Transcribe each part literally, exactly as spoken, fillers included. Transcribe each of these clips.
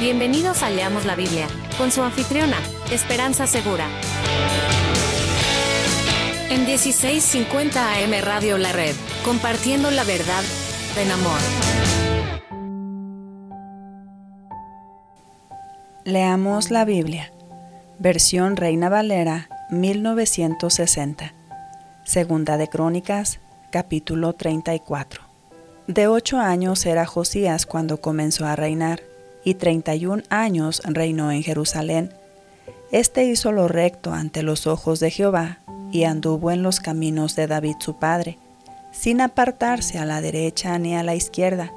Bienvenidos a Leamos la Biblia, con su anfitriona, Esperanza Segura. En dieciséis cincuenta A M Radio La Red, compartiendo la verdad en amor. Leamos la Biblia, versión Reina Valera, mil novecientos sesenta. Segunda de Crónicas, capítulo treinta y cuatro. De ocho años era Josías cuando comenzó a reinar, y treinta y un años reinó en Jerusalén. Este hizo lo recto ante los ojos de Jehová, y anduvo en los caminos de David su padre, sin apartarse a la derecha ni a la izquierda.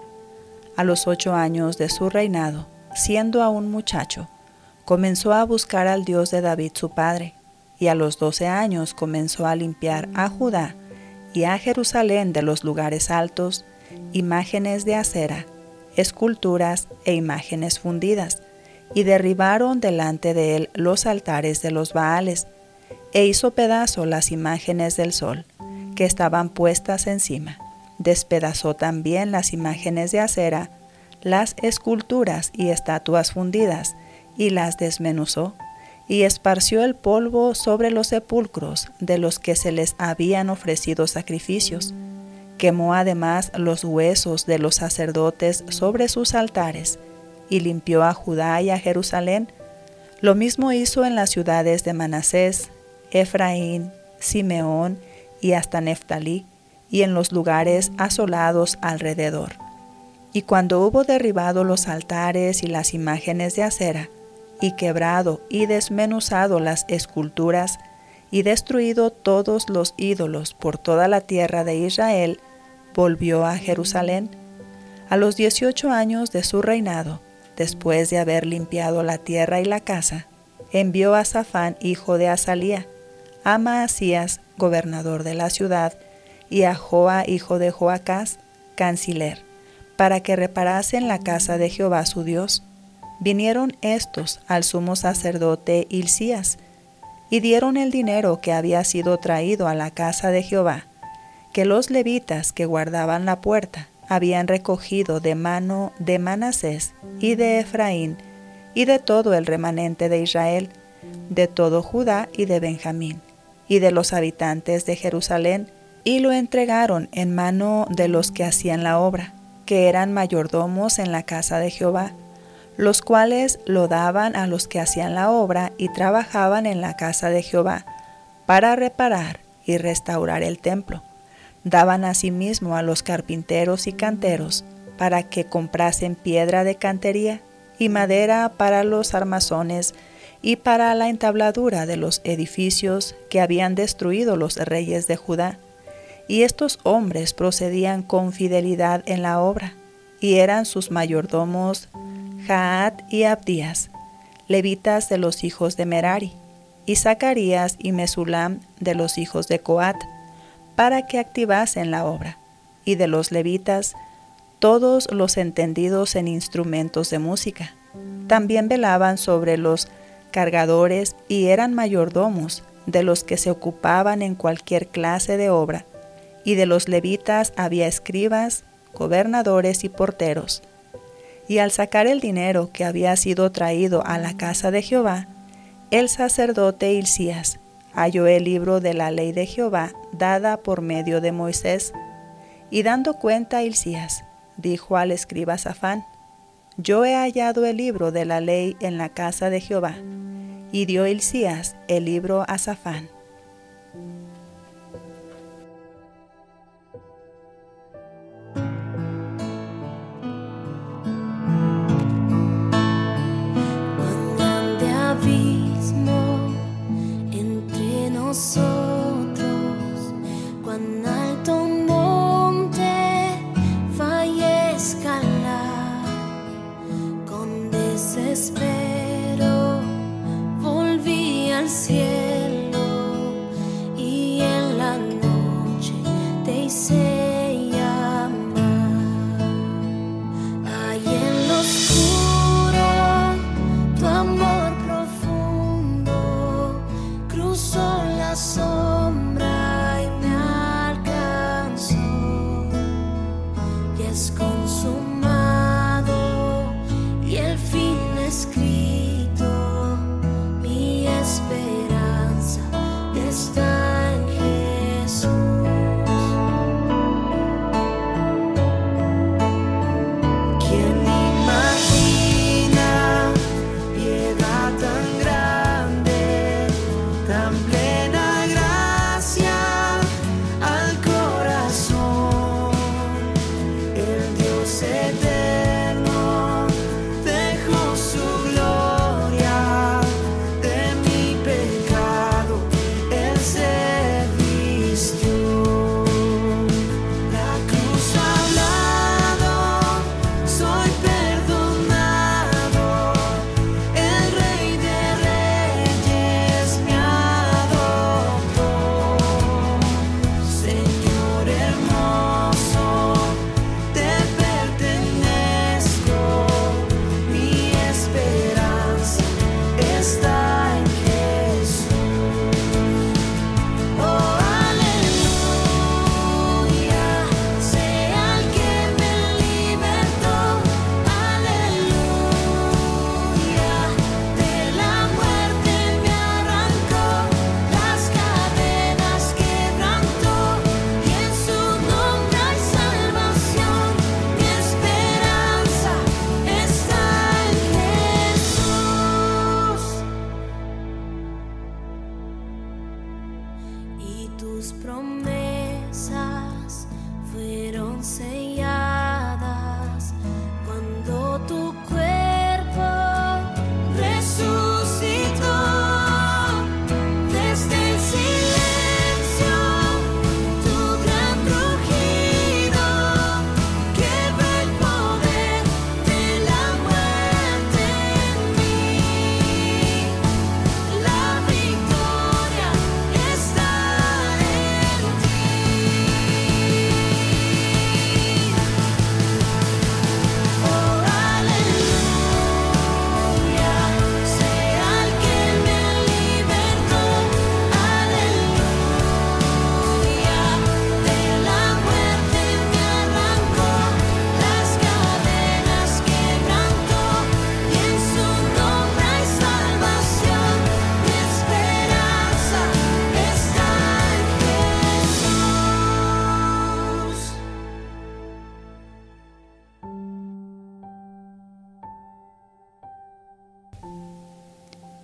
A los ocho años de su reinado, siendo aún muchacho, comenzó a buscar al Dios de David su padre, y a los doce años comenzó a limpiar a Judá y a Jerusalén de los lugares altos, imágenes de acera, esculturas e imágenes fundidas, y derribaron delante de él los altares de los Baales, e hizo pedazo las imágenes del sol, que estaban puestas encima. Despedazó también las imágenes de acera, las esculturas y estatuas fundidas, y las desmenuzó, y esparció el polvo sobre los sepulcros de los que se les habían ofrecido sacrificios. Quemó además los huesos de los sacerdotes sobre sus altares, y limpió a Judá y a Jerusalén. Lo mismo hizo en las ciudades de Manasés, Efraín, Simeón y hasta Neftalí, y en los lugares asolados alrededor. Y cuando hubo derribado los altares y las imágenes de acera, y quebrado y desmenuzado las esculturas, y destruido todos los ídolos por toda la tierra de Israel, volvió a Jerusalén. A los dieciocho años de su reinado, después de haber limpiado la tierra y la casa, envió a Safán, hijo de Azalía, a Maasías, gobernador de la ciudad, y a Joa, hijo de Joacás, canciller, para que reparasen la casa de Jehová su Dios. Vinieron estos al sumo sacerdote Hilcías, y dieron el dinero que había sido traído a la casa de Jehová, que los levitas que guardaban la puerta habían recogido de mano de Manasés y de Efraín, y de todo el remanente de Israel, de todo Judá y de Benjamín, y de los habitantes de Jerusalén, y lo entregaron en mano de los que hacían la obra, que eran mayordomos en la casa de Jehová, los cuales lo daban a los que hacían la obra y trabajaban en la casa de Jehová, para reparar y restaurar el templo. Daban asimismo a los carpinteros y canteros, para que comprasen piedra de cantería y madera para los armazones y para la entabladura de los edificios que habían destruido los reyes de Judá. Y estos hombres procedían con fidelidad en la obra, y eran sus mayordomos Jaat y Abdías, levitas de los hijos de Merari, y Zacarías y Mesulam de los hijos de Coat, para que activasen la obra, y de los levitas, todos los entendidos en instrumentos de música. También velaban sobre los cargadores y eran mayordomos de los que se ocupaban en cualquier clase de obra, y de los levitas había escribas, gobernadores y porteros. Y al sacar el dinero que había sido traído a la casa de Jehová, el sacerdote Hilcías halló el libro de la ley de Jehová dada por medio de Moisés. Y dando cuenta Hilcías, dijo al escriba Safán: Yo he hallado el libro de la ley en la casa de Jehová. Y dio Hilcías el libro a Safán. Nosotros, cuán alto monte fallé escalar, con desespero volví al cielo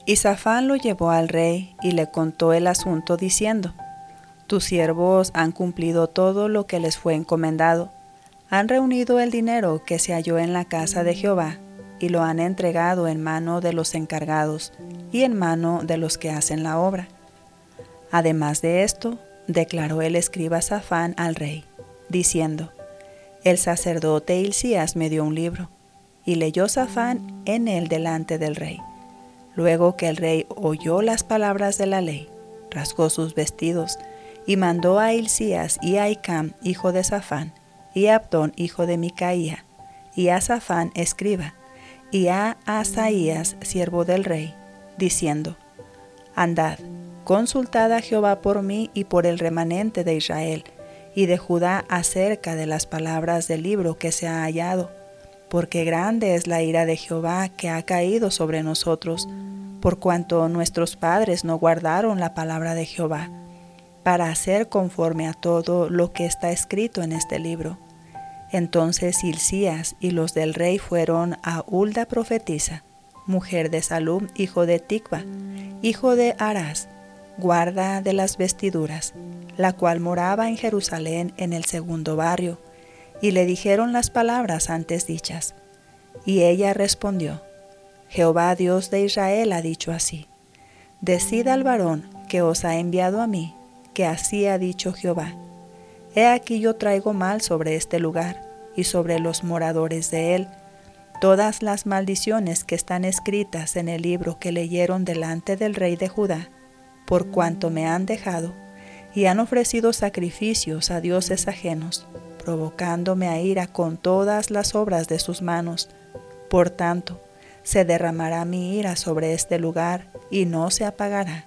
Y Safán lo llevó al rey y le contó el asunto diciendo: Tus siervos han cumplido todo lo que les fue encomendado. Han reunido el dinero que se halló en la casa de Jehová y lo han entregado en mano de los encargados y en mano de los que hacen la obra. Además de esto, declaró el escriba Safán al rey, diciendo: El sacerdote Hilcías me dio un libro, y leyó Safán en él delante del rey. Luego que el rey oyó las palabras de la ley, rasgó sus vestidos, y mandó a Hilcías y a Hicam, hijo de Safán, y a Abdón, hijo de Micaía, y a Safán, escriba, y a Asaías, siervo del rey, diciendo: Andad, consultad a Jehová por mí y por el remanente de Israel y de Judá acerca de las palabras del libro que se ha hallado, porque grande es la ira de Jehová que ha caído sobre nosotros, por cuanto nuestros padres no guardaron la palabra de Jehová, para hacer conforme a todo lo que está escrito en este libro. Entonces Hilcías y los del rey fueron a Hulda profetisa, mujer de Salum, hijo de Ticva, hijo de Arás, guarda de las vestiduras, la cual moraba en Jerusalén en el segundo barrio, y le dijeron las palabras antes dichas. Y ella respondió: Jehová Dios de Israel ha dicho así: Decid al varón que os ha enviado a mí, que así ha dicho Jehová: He aquí yo traigo mal sobre este lugar y sobre los moradores de él, todas las maldiciones que están escritas en el libro que leyeron delante del rey de Judá, por cuanto me han dejado y han ofrecido sacrificios a dioses ajenos, provocándome a ira con todas las obras de sus manos. Por tanto, se derramará mi ira sobre este lugar y no se apagará.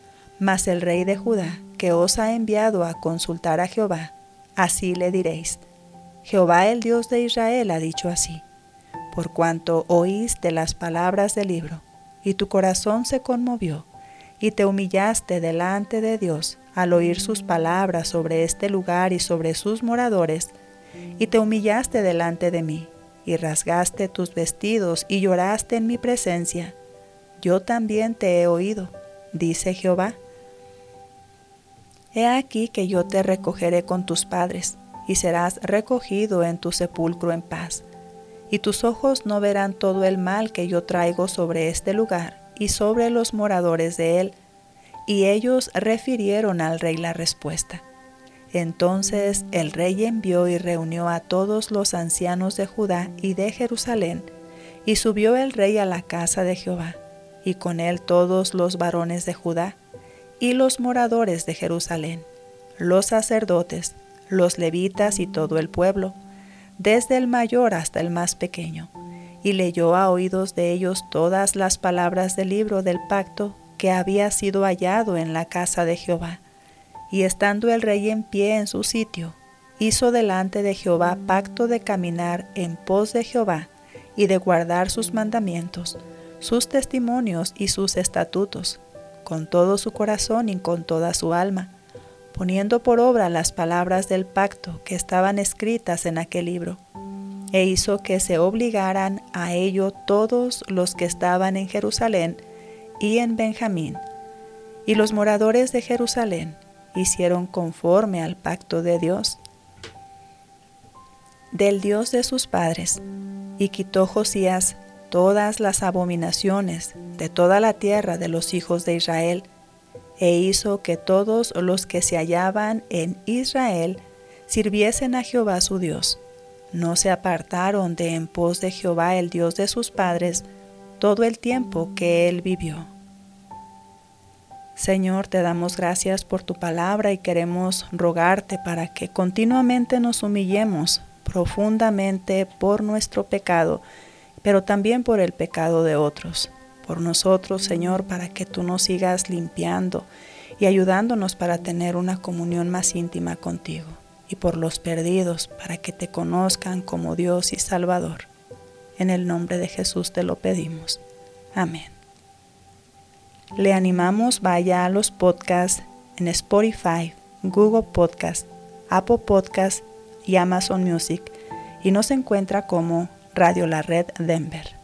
Mas el rey de Judá, que os ha enviado a consultar a Jehová, así le diréis: Jehová el Dios de Israel ha dicho así: Por cuanto oíste las palabras del libro, y tu corazón se conmovió, y te humillaste delante de Dios al oír sus palabras sobre este lugar y sobre sus moradores, y te humillaste delante de mí, y rasgaste tus vestidos y lloraste en mi presencia, yo también te he oído, dice Jehová. He aquí que yo te recogeré con tus padres, y serás recogido en tu sepulcro en paz, y tus ojos no verán todo el mal que yo traigo sobre este lugar y sobre los moradores de él. Y ellos refirieron al rey la respuesta. Entonces el rey envió y reunió a todos los ancianos de Judá y de Jerusalén, y subió el rey a la casa de Jehová, y con él todos los varones de Judá, y los moradores de Jerusalén, los sacerdotes, los levitas y todo el pueblo, desde el mayor hasta el más pequeño, y leyó a oídos de ellos todas las palabras del libro del pacto que había sido hallado en la casa de Jehová. Y estando el rey en pie en su sitio, hizo delante de Jehová pacto de caminar en pos de Jehová y de guardar sus mandamientos, sus testimonios y sus estatutos, con todo su corazón y con toda su alma, poniendo por obra las palabras del pacto que estaban escritas en aquel libro. E hizo que se obligaran a ello todos los que estaban en Jerusalén y en Benjamín. Y los moradores de Jerusalén hicieron conforme al pacto de Dios, del Dios de sus padres, y quitó Josías todas las abominaciones de toda la tierra de los hijos de Israel, e hizo que todos los que se hallaban en Israel sirviesen a Jehová su Dios. No se apartaron de en pos de Jehová el Dios de sus padres todo el tiempo que él vivió. Señor, te damos gracias por tu palabra y queremos rogarte para que continuamente nos humillemos profundamente por nuestro pecado, pero también por el pecado de otros. Por nosotros, Señor, para que tú nos sigas limpiando y ayudándonos para tener una comunión más íntima contigo. Y por los perdidos, para que te conozcan como Dios y Salvador. En el nombre de Jesús te lo pedimos. Amén. Le animamos, vaya a los podcasts en Spotify, Google Podcast, Apple Podcast y Amazon Music, y nos encuentra como Radio La Red Denver.